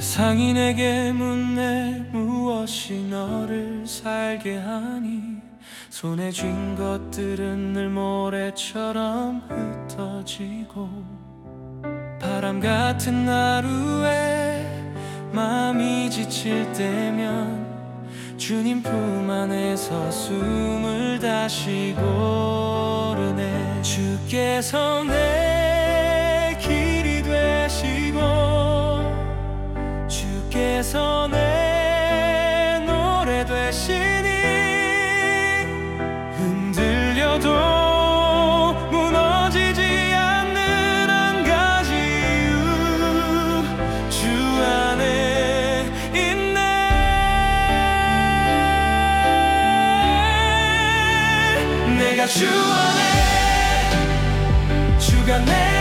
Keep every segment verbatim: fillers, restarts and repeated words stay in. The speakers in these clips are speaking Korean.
세상이 내게 묻네 무엇이 너를 살게 하니 손에 쥔 것들은 늘 모래처럼 흩어지고 바람 같은 하루에 마음이 지칠 때면 주님 품 안에서 숨을 다시 고르네. 주께서 내 길이 되시고 주께서 내 노래 되시니 흔들려도 무너지지 않는 한 가지 이유 주 안에 있네. 내가 주 안에 주가 내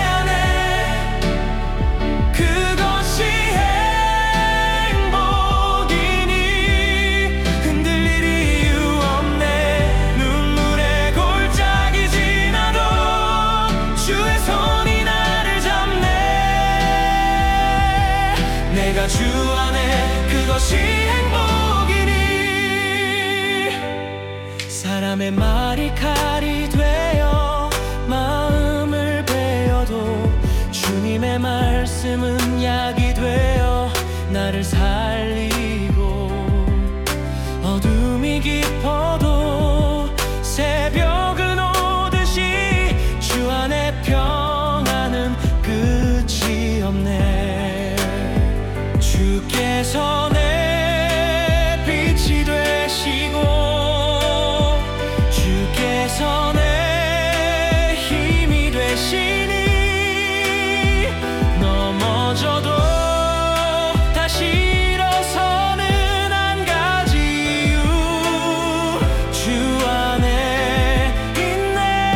내가 주 안에 그것이 행복이니. 사람의 말이 칼이 되어 마음을 베어도 주님의 말씀은 약이 되어 나를 살리고 어둠이 깊어도 새벽은 오듯이 주 안에 평안은 끝이 없네. 주께서 내 빛이 되시고 주께서 내 힘이 되시니 넘어져도 다시 일어서는 한 가지 이유 주 안에 있네.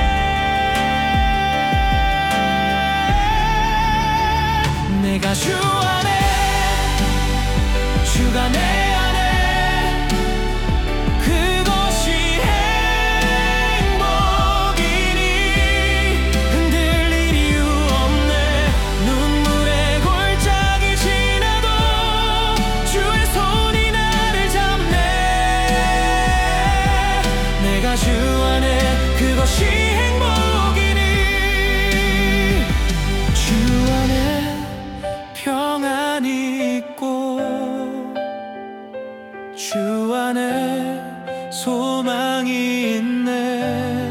내가 주 안에 주가 내 안에 그것이 행복이니 흔들릴 이유 없네. 눈물의 골짜기 지나도 주의 손이 나를 잡네. 내가 주 안에 그것이 행복이니. 주 안에 평안이 있고 주 안에 소망이 있네.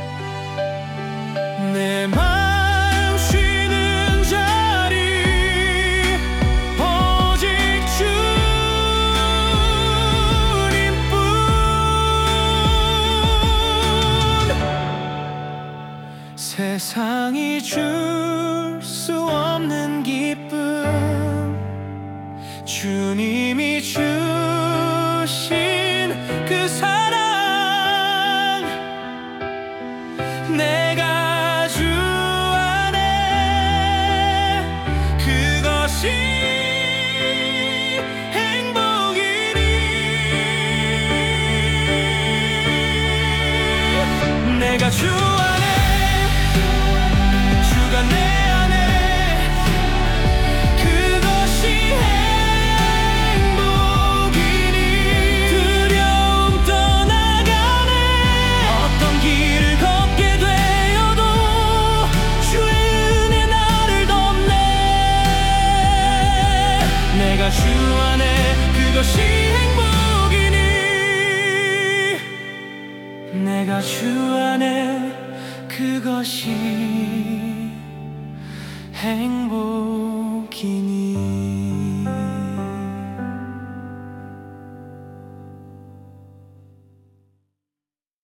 내 마음 쉬는 자리 오직 주님뿐. 세상이 줄 수 없는 기쁨 주님이 주 그 사랑 내가 주 안에 그것이 행복이니. 내가 주 안에 주가 내 내가 주 안에 그것이 행복이니. 내가 주 안에 그것이 행복이니.